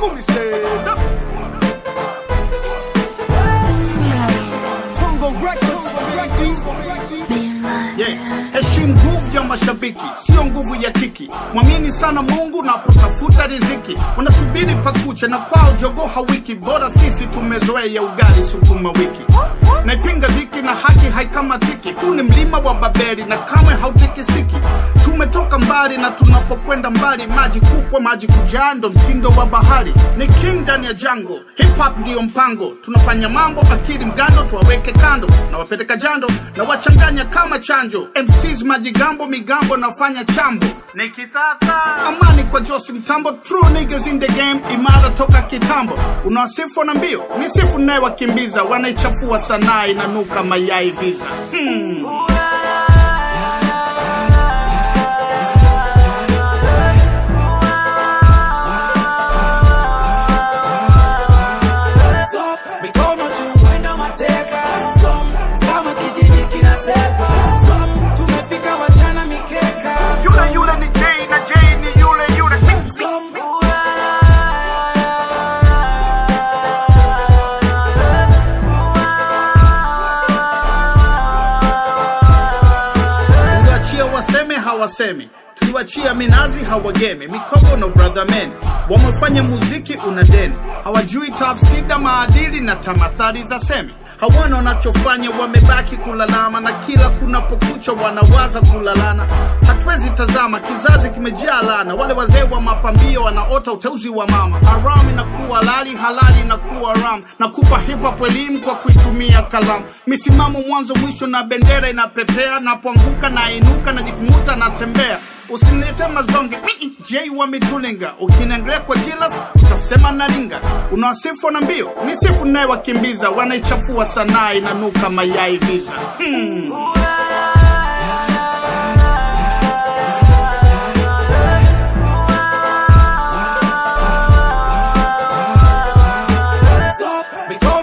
Kumi stand up. Tongo Records. Yeah. Heshimu nguvu ya mashabiki, sio nguvu ya kiki. Mwamini sana Mungu na kutafuta riziki. Unasubiri pakuche na kwao jogo hawiki. Bora sisi tumezoea ugali sukuma wiki. Naipinga dhiki na haki haikamatiki. Huu ni mlima wa Babeli na kamwe hautikisiki. Tumetoka mbali na tunapokwenda mbali. Maji kupwa maji kujando mtindo wa bahari. Ni king ndani ya jango, hip hop ndio mpango. Tunafanya mambo akili mgando tuwaweke kando. Na wapeleka jando na wachanganya kama chanjo. MCs majigambo migambo nafanya chambo. Nikitata amani kwa Josi Mtambo. True niggas in the game, imara toka kitambo. Unawasifu na mbio, nisifu nae wakimbiza. Wanaichafua sanaa inanuka mayai visa. Hawasemi tuliwachia minazi hawageme mikogo no brother men wamefanya muziki unadeni hawajui tafsida maadili na tamathali za semi hawana wanachofanya wamebaki kulalama na kila kunapokucha wanawaza kulalana hatuwezi tazama kizazi kimejaa lana wale wazee wa mapambio wanaota uteuzi wa mama haram inakuwa halali inakuwa ram na kupa hip hop elimu kwa kuitumia kalamu misimamo mwanzo mwisho na bendera inapepea napoanguka na inuka na jikumuta na tembea usinilete mazonge J wa mitulinga ukiniangalia kwa jilas utasema naringa unawasifu na mbio nisifu nae wakimbiza wanaichafua sanaa inanuka mayai visa Because